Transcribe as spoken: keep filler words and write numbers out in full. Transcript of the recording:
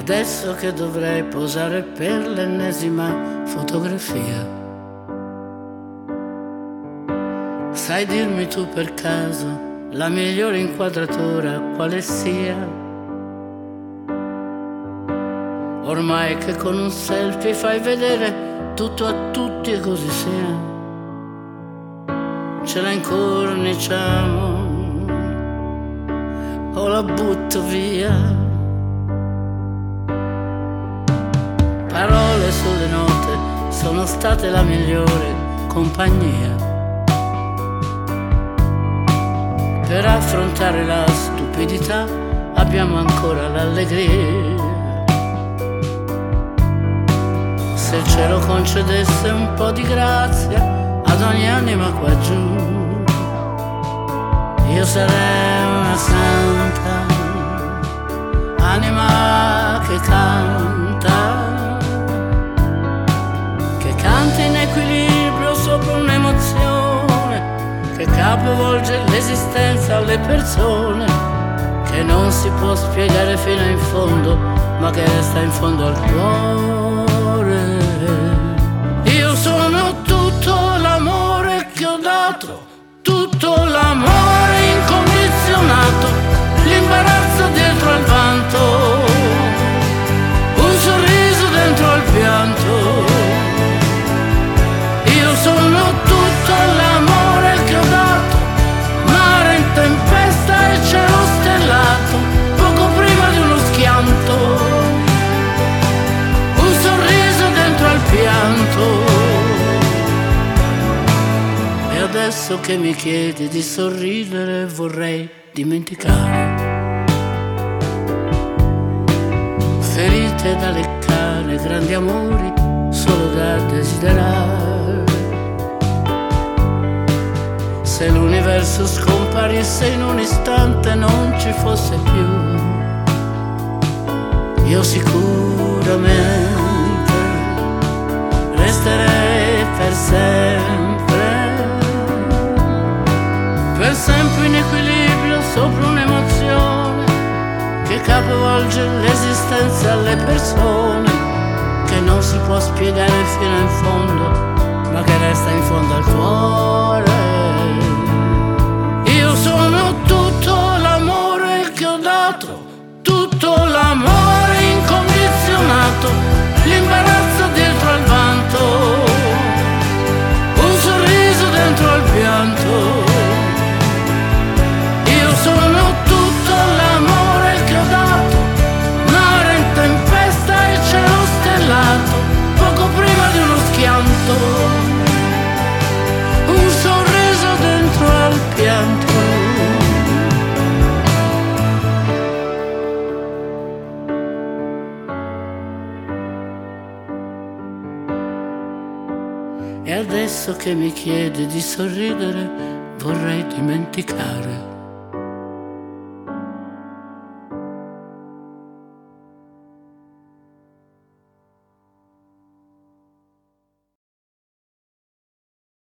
adesso che dovrei posare per l'ennesima fotografia, sai dirmi tu per caso la migliore inquadratura quale sia? Ormai che con un selfie fai vedere tutto a tutti e così sia, ce la incorniciamo o la butto via. Parole sulle note sono state la migliore compagnia per affrontare la stupidità, abbiamo ancora l'allegria. Se il cielo concedesse un po' di grazia ad ogni anima qua giù, io sarei una santa anima che canta, che canta in equilibrio sopra un'emozione, che capovolge l'esistenza alle persone, che non si può spiegare fino in fondo, ma che resta in fondo al cuore. Io sono tutto l'amore che ho dato, tutto l'amore incondizionato, l'imbarazzo dietro al vanto, un sorriso dentro al pianto. Io sono tutto l'amore che ho dato, mare in tempesta e cielo stellato, poco prima di uno schianto, un sorriso dentro al pianto. E adesso che mi chiedi di sorridere vorrei dimenticare ferite da leccare, grandi amori solo da desiderare. Se l'universo scomparisse in un istante, non ci fosse più, io sicuramente resterei per sempre, per sempre in equilibrio sopra un'emozione che capovolge l'esistenza alle persone, che non si può spiegare fino in fondo, ma che resta in fondo al cuore. Io sono tutto l'amore che ho dato, tutto l'amore incondizionato, l'imbarazzo dietro al vanto, un sorriso dentro al pianto. Io sono tutto l'amore che ho dato, mare in tempesta e cielo stellato, poco prima di uno schianto, un sorriso dentro al pianto. E adesso che mi chiedi di sorridere vorrei dimenticare